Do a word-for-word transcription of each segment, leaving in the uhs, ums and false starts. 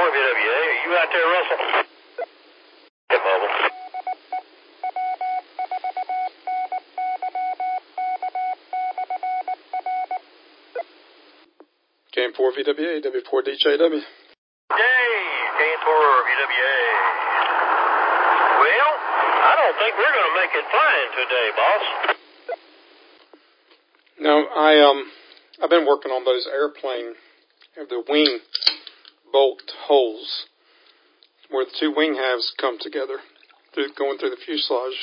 four V W A. Are you out there, Russell? Get mobile. K N four V W A, W four D J W. Hey, K N four V W A. Well, I don't think we're going to make it flying today, boss. No, I, um, I've been working on those airplane, the wing bolt holes where the two wing halves come together, through, going through the fuselage.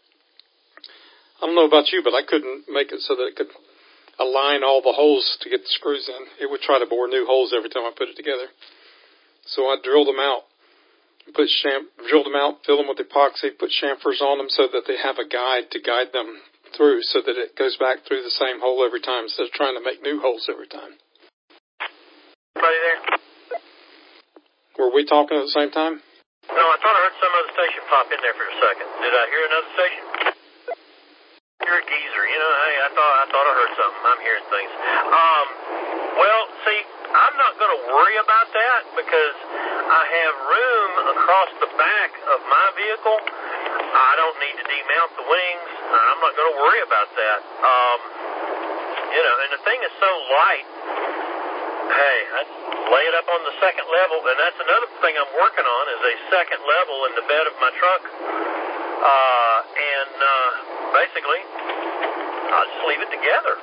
I don't know about you, but I couldn't make it so that it could align all the holes to get the screws in. It would try to bore new holes every time I put it together. So I drilled them out, put cham- drilled them out, fill them with epoxy, put chamfers on them so that they have a guide to guide them through, so that it goes back through the same hole every time instead of trying to make new holes every time. Anybody there? Were we talking at the same time? No, I thought I heard some other station pop in there for a second. Did I hear another station? You're a geezer, you know. Hey, I thought I thought I heard something. I'm hearing things. Um, well, see, I'm not going to worry about that because I have room across the back of my vehicle. I don't need to demount the wings. I'm not going to worry about that. Um, you know, and the thing is so light. Hey, I lay it up on the second level, and that's another thing I'm working on is a second level in the bed of my truck. Uh, and uh, basically, I'll just leave it together.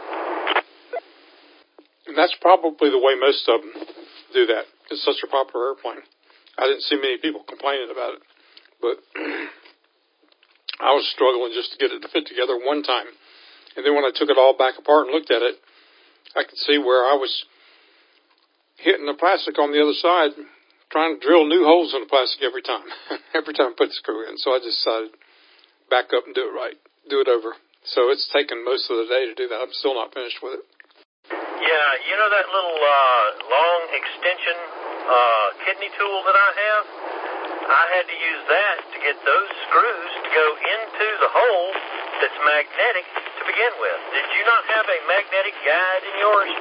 And that's probably the way most of them do that. It's such a popular airplane. I didn't see many people complaining about it, but I was struggling just to get it to fit together one time. And then when I took it all back apart and looked at it, I could see where I was hitting the plastic on the other side, trying to drill new holes in the plastic every time, every time I put the screw in. So I just decided back up and do it right, do it over. So it's taken most of the day to do that. I'm still not finished with it. Yeah, you know that little uh, long extension uh, kidney tool that I have? I had to use that to get those screws to go into the hole that's magnetic to begin with. Did you not have a magnetic guide in yours?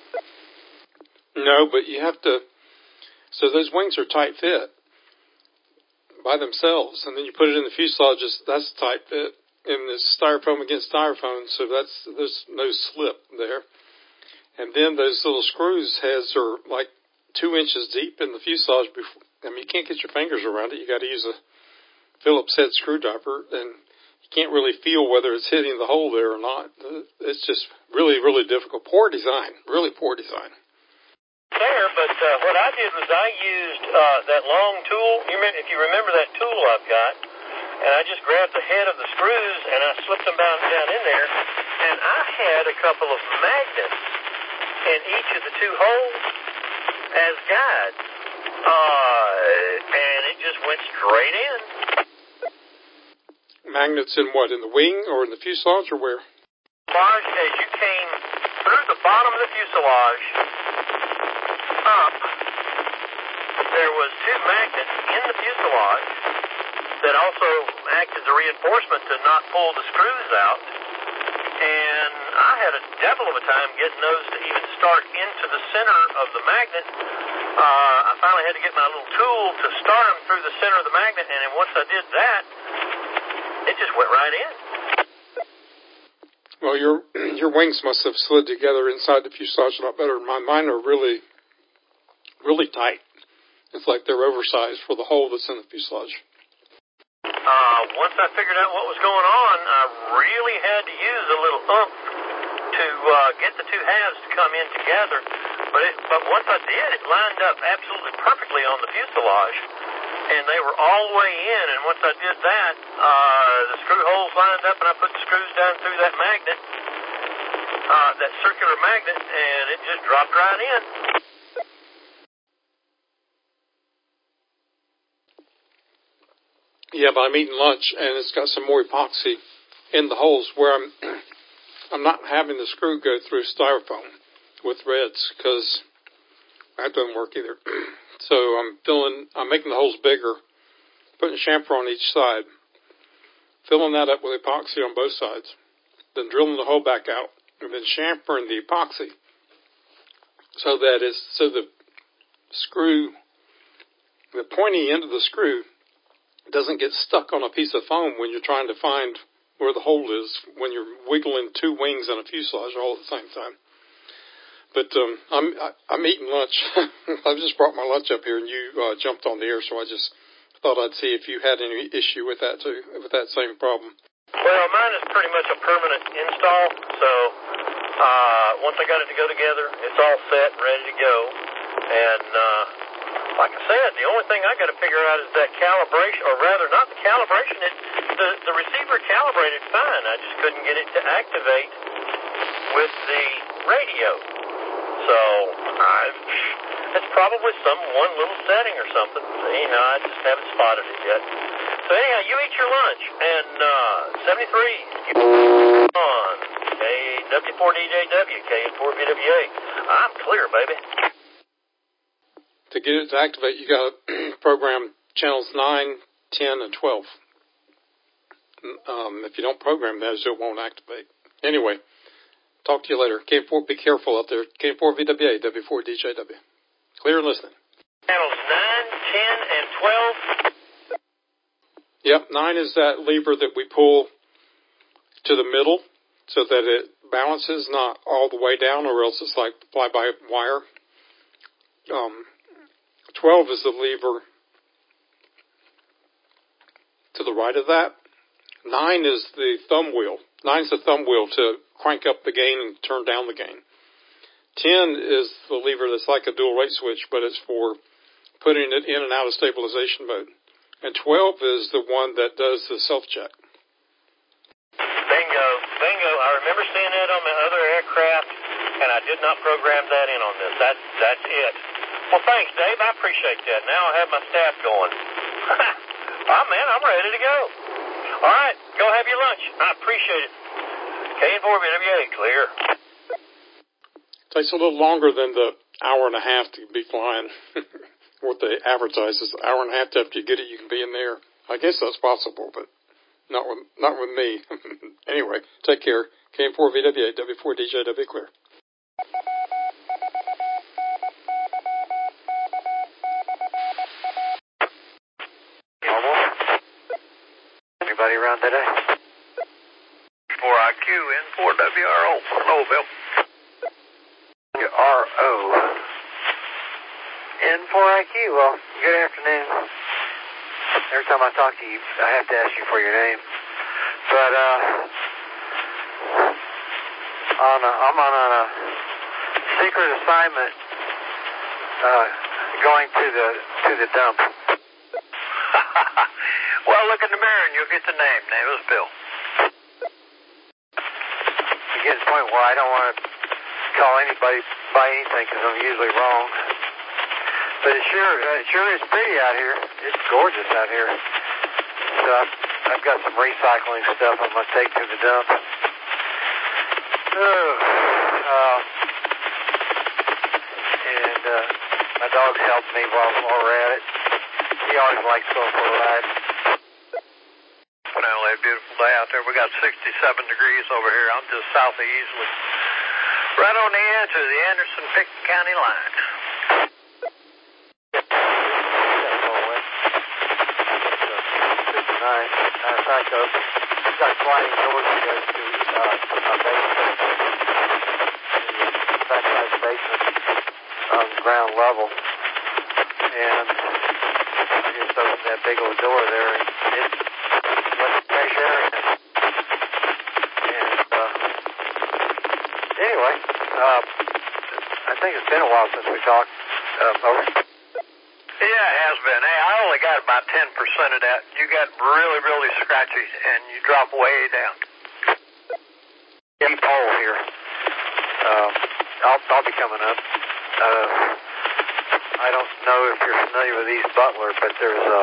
No, but you have to, so those wings are tight fit by themselves, and then you put it in the fuselage, that's tight fit, and it's styrofoam against styrofoam, so that's, there's no slip there. And then those little screws heads are like two inches deep in the fuselage before, I mean, you can't get your fingers around it. You got to use a Phillips head screwdriver, and you can't really feel whether it's hitting the hole there or not. It's just really, really difficult. Poor design, really poor design. There, but uh, what I did was I used uh, that long tool. You remember, if you remember that tool I've got, and I just grabbed the head of the screws and I slipped them down, down in there, and I had a couple of magnets in each of the two holes as guides, uh, and it just went straight in. Magnets in what, in the wing or in the fuselage or where? Fuselage, as you came through the bottom of the fuselage up, there was two magnets in the fuselage that also act as a reinforcement to not pull the screws out. And I had a devil of a time getting those to even start into the center of the magnet. Uh, I finally had to get my little tool to start them through the center of the magnet, and then once I did that, it just went right in. Well, your your wings must have slid together inside the fuselage a lot better. My, mine are really, really tight. It's like they're oversized for the hole that's in the fuselage. Uh, once I figured out what was going on, I really had to use a little oomph to uh, get the two halves to come in together. But it, but once I did, it lined up absolutely perfectly on the fuselage, and they were all the way in. And once I did that, uh, the screw holes lined up, and I put the screws down through that magnet, uh, that circular magnet, and it just dropped right in. Yeah, but I'm eating lunch, and it's got some more epoxy in the holes where I'm I'm not having the screw go through styrofoam with reds because that doesn't work either. So I'm filling, I'm making the holes bigger, putting a chamfer on each side, filling that up with epoxy on both sides, then drilling the hole back out, and then chamfering the epoxy so that it's so the screw the pointy end of the screw doesn't get stuck on a piece of foam when you're trying to find where the hole is when you're wiggling two wings and a fuselage all at the same time. But um, I'm I, I'm eating lunch. I just brought my lunch up here, and you uh, jumped on the air, so I just thought I'd see if you had any issue with that too, with that same problem. Well, mine is pretty much a permanent install, so uh, once I got it to go together, it's all set and ready to go. And uh, like I said, the only thing I got to figure out is that calibration, or rather, not the calibration. It, the the receiver calibrated fine. I just couldn't get it to activate with the radio. So I, it's probably some one little setting or something. Anyhow, I just haven't spotted it yet. So anyhow, you eat your lunch, and uh, seventy-three on K W four D J W, K four V W A. I'm clear, baby. To get it to activate, you got to program channels nine, ten, and twelve. Um, if you don't program those, it won't activate. Anyway, talk to you later. K four, be careful out there. K four V W A, W four D J W. Clear and listening. Channels nine, ten, and twelve. Yep, nine is that lever that we pull to the middle so that it balances, not all the way down, or else it's like fly-by-wire. Um, twelve is the lever to the right of that. nine is the thumb wheel. nine is the thumb wheel to crank up the gain and turn down the gain. ten is the lever that's like a dual rate switch, but it's for putting it in and out of stabilization mode. And twelve is the one that does the self-check. Bingo, bingo. I remember seeing that on the other aircraft, and I did not program that in on this. That's, that's it. Well, thanks, Dave. I appreciate that. Now I have my staff going. Oh, man, I'm ready to go. All right, go have your lunch. I appreciate it. K four V W A, clear. Takes a little longer than the hour and a half to be flying. What they advertise is an hour and a half after you get it, you can be in there. I guess that's possible, but not with not with me. Anyway, take care. K four V W A, W four D J W, clear. Anybody around today? four I Q in four W R O. Hello, Bill. W R O. N four I Q. Well, good afternoon. Every time I talk to you, I have to ask you for your name. But, uh, on a, I'm on a secret assignment, uh, going to the, to the dump. Well, look in the mirror and you'll get the name. Name is Bill. I get to the point where I don't want to call anybody by anything because I'm usually wrong. But it sure, uh, it sure is pretty out here. It's gorgeous out here. So I've, I've got some recycling stuff I'm going to take to the dump. Oh, uh, and uh, my dog's helped me while, while we're at it. He always likes going for a ride. Well, a beautiful day out there. We got sixty-seven degrees over here. I'm just south of Easley, right on the edge of the Anderson-Pickett County line. Nice. Matter of fact, though, we've got sliding doors to go to uh, our basement, the backside basement on the ground level. And I just opened that big old door there, and it let the fresh air in. And uh, anyway, uh, I think it's been a while since we talked. Uh, over. Yeah, it has been. Hey, I only got about ten percent of that. You got really, really scratchy, and you drop way down. Deep hole here. Uh, I'll, I'll be coming up. Uh, I don't know if you're familiar with East Butler, but there's a,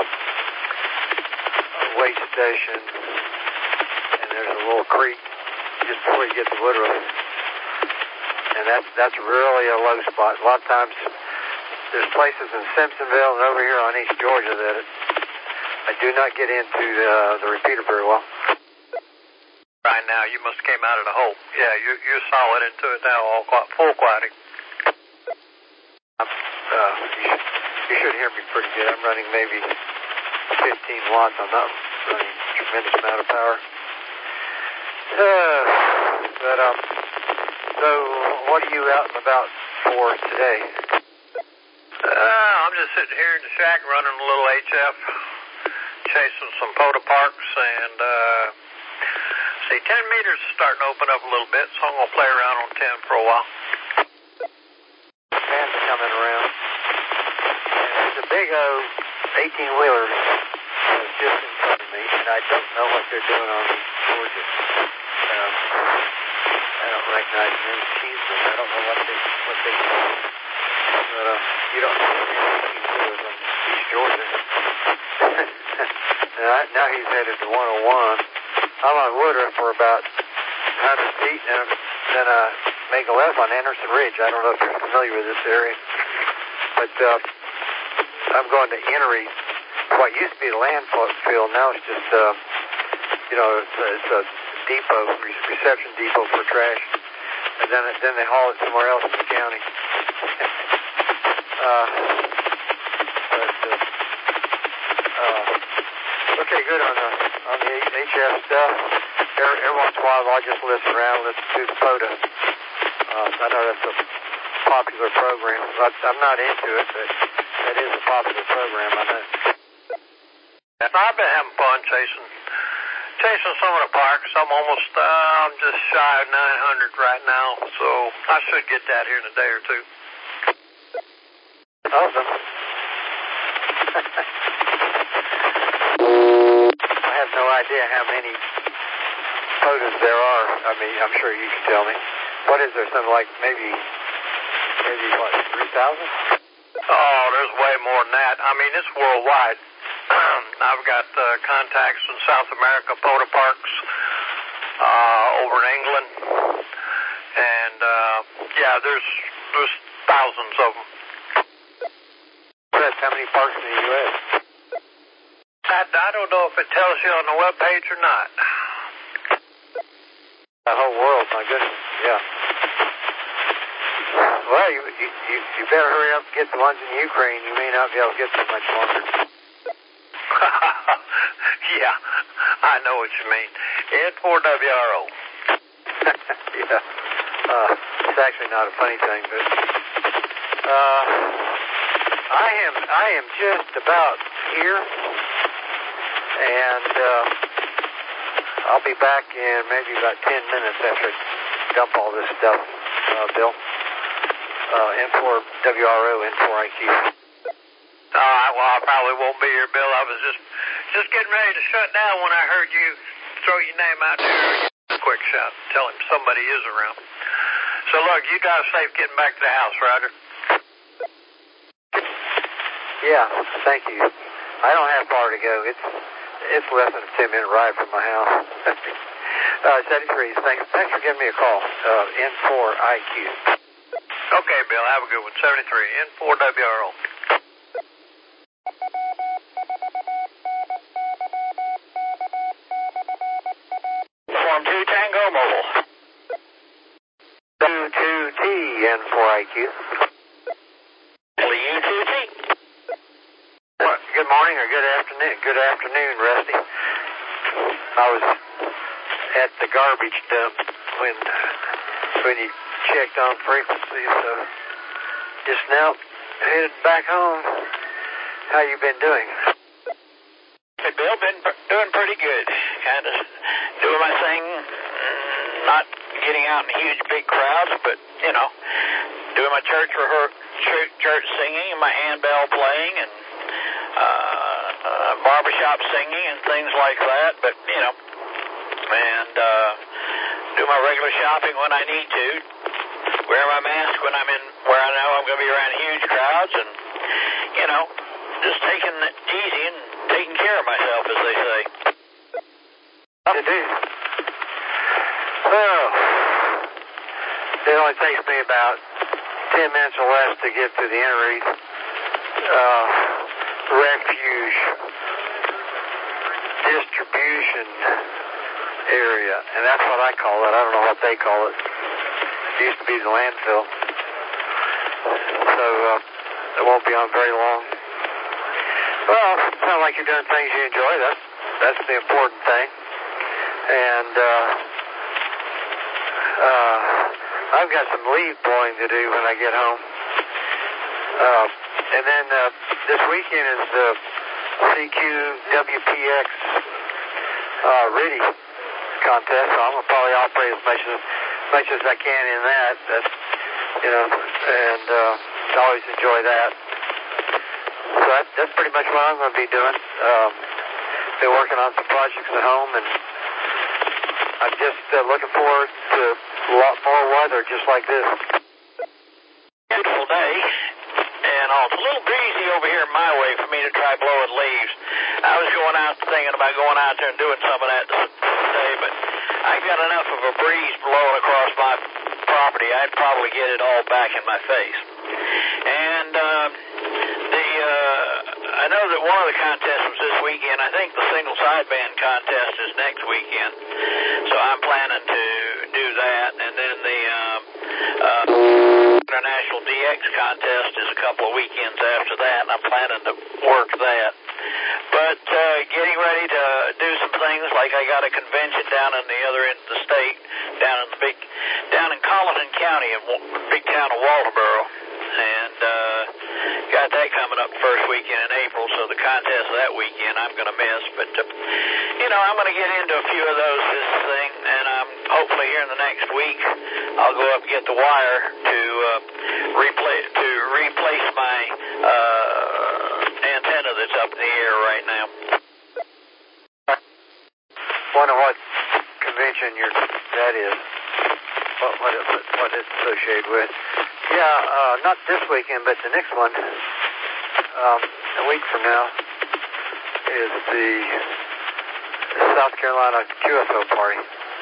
a weigh station, and there's a little creek just before you get to Woodruff. And that's, that's really a low spot. A lot of times, there's places in Simpsonville and over here on East Georgia that it, I do not get into the, the repeater very well. Right now, you must have came out of the hole. Yeah, you, you're solid into it now, all full quieting. Uh, you, should, you should hear hear me pretty good. I'm running maybe fifteen watts. I'm not running a tremendous amount of power. Uh, but, um, so what are you out and about for today? Uh, I'm just sitting here in the shack running a little H F, chasing some Potoparks, and, uh, see, ten meters is starting to open up a little bit, so I'm going to play around on ten for a while. Fans are coming around. And there's a big old eighteen-wheeler uh, just in front of me, and I don't know what they're doing on Georgia. Um, I don't recognize the name Cheeseman. I don't know what they what they do. But uh, you don't know what eighteen-wheelers on East Georgia. now, now he's headed to one oh one. I'm on Woodruff for about one hundred feet, and then I make a left on Anderson Ridge. I don't know if you're familiar with this area, but uh, I'm going to Enery, what used to be the landfill. Now it's just, uh, you know, it's a, it's a depot, reception depot for trash, and then then they haul it somewhere else in the county. uh, but uh, uh, okay, good on the on the H F stuff. Every, every once in a while, I'll just listen around, listen to the POTA. Uh, I know that's a popular program. I'm not into it, but that is a popular program, I know. I've been having fun chasing chasing some of the parks. I'm almost, uh, I'm just shy of nine hundred right now, so I should get that here in a day or two. Awesome. I have no idea how many POTAs there are. I mean, I'm sure you can tell me. What is there? Something like maybe, maybe what, three thousand? Oh, there's way more than that. I mean, it's worldwide. I've got uh, contacts in South America, Potoparks, uh, over in England, and uh, yeah, there's there's thousands of them. That's how many parks in the U S? I, I don't know if it tells you on the web page or not. The whole world, my goodness, yeah. Well, you, you, you, you better hurry up and get the ones in Ukraine. You may not be able to get them much longer. Yeah, I know what you mean. N four W R O. Yeah. Uh, it's actually not a funny thing, but uh, I am I am just about here, and uh, I'll be back in maybe about ten minutes after I dump all this stuff, uh, Bill. Uh, N four W R O, N four I Q. All right, well, I probably won't be here, Bill. I was just just getting ready to shut down when I heard you throw your name out there. A quick shout. Tell him somebody is around. So, look, you drive safe getting back to the house, Roger. Yeah, thank you. I don't have far to go. It's it's less than a ten-minute ride from my house. uh, seventy-three, thanks, thanks for giving me a call. Uh, N four I Q. Okay, Bill, have a good one. seventy-three, N four W R O. Form two Tango Mobile. two two T N four I Q. U two T. What, good morning or good afternoon? Good afternoon, Rusty. I was at the garbage dump when when you checked on frequency, so just now headed back home. How you been doing? Hey, Bill, been doing pretty good. Kind of doing my thing, not getting out in huge big crowds, but, you know, doing my church rehearsal, church, church singing and my handbell playing and uh, uh, barbershop singing and things like that, but, you know, and uh, do my regular shopping when I need to, wear my mask when I'm in where I know I'm going to be around huge crowds, and, you know, just taking it easy and taking care of myself, as they say. You do. Well, it only takes me about ten minutes or less to get to the Enery uh, refuge distribution area, and that's what I call it. I don't know what they call it. It used to be the landfill. So uh, it won't be on very long. Well, it sounds like you're doing things you enjoy. That's, that's the important thing. And uh, uh, I've got some leaf blowing to do when I get home. Uh, and then uh, this weekend is the C Q W P X uh, Riddy contest, so I'm going to probably operate as much as, much as I can in that. That's, you know, and uh, I always enjoy that. So that, that's pretty much what I'm going to be doing. Um, been working on some projects at home, and I'm just uh, looking forward to a lot more weather just like this. Beautiful day, and oh, it's a little breezy over here my way for me to try blowing leaves. I was going out thinking about going out there and doing some of that today, but I got enough of a breeze blowing across my property, I'd probably get it all back in my face. And uh, the uh, I know that one of the contests was this weekend. I think the single sideband contest is next weekend, so I'm planning to do that. And then the um, uh, International D X contest is a couple of weekends after that, and I'm planning to work that. But uh, getting ready to do some things, like I got a convention down in the other end of the state, down in the big, down in Colleton County, in the big town of Walterboro, and uh, got that coming up first weekend in April. So the contest that weekend I'm going to miss, but uh, you know, I'm going to get into a few of those this thing, and um, hopefully here in the next week I'll go up and get the wire to uh, replace to replace my uh, antenna that's up in the air right now. Wonder what convention you're, that is, what, what, it, what it's associated with. Yeah, uh, not this weekend, but the next one, um, a week from now, is the South Carolina Q S O party.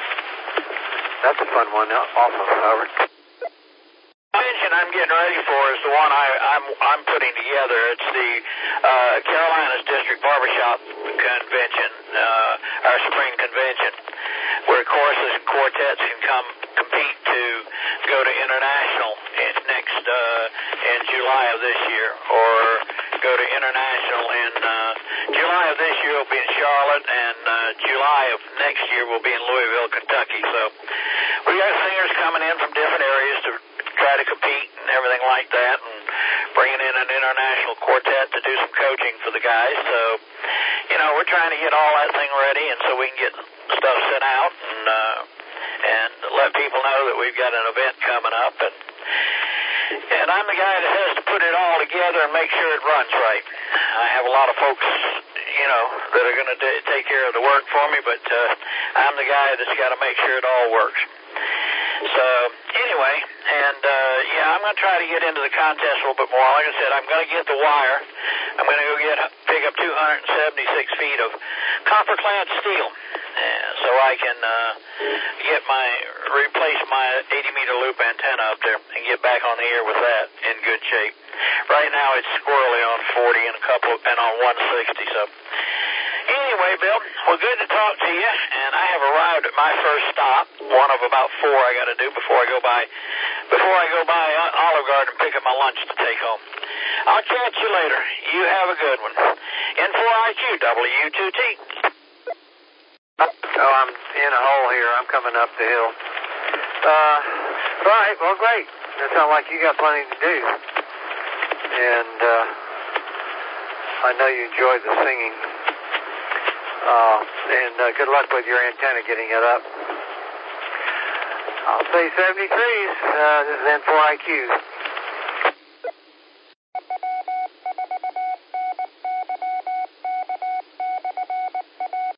That's a fun one also, Howard. The convention I'm getting ready for is the one I, I'm I'm putting together. It's the uh, Carolinas District Barbershop Convention, uh, our spring convention, where choruses and quartets can come compete to go to international in next uh, in July of this year, or go to international in uh, July of this year. Will be in Charlotte, and uh, July of next year will be in Louisville, Kentucky. So we got singers coming in from different areas to try to compete and everything like that, and bringing in an international quartet to do some coaching for the guys. So, you know, we're trying to get all that thing ready, and so we can get stuff sent out and uh, and let people know that we've got an event coming up. And and I'm the guy that has to put it all together and make sure it runs right. I have a lot of folks, you know, that are going to d- take care of the work for me, but uh, I'm the guy that's got to make sure it all works. So, anyway, and, uh, yeah, I'm going to try to get into the contest a little bit more. Like I said, I'm going to get the wire. I'm going to go get pick up two hundred seventy-six feet of copper clad steel, uh, so I can uh, get my, replace my eighty meter loop antenna up there and get back on the air with that in good shape. Right now it's squirrely on forty and a couple, and on one sixty, so... Anyway, Bill, well, good to talk to you, and I have arrived at my first stop, one of about four I got to do before I go by, before I go by Olive Garden and pick up my lunch to take home. I'll catch you later. You have a good one. N four I Q, W two T. Oh, I'm in a hole here. I'm coming up the hill. Uh, all right, well, great. It sounds like you got plenty to do. And uh, I know you enjoyed the singing. Uh, and uh, good luck with your antenna getting it up. I'll say seventy-threes. Uh, this is N four I Q.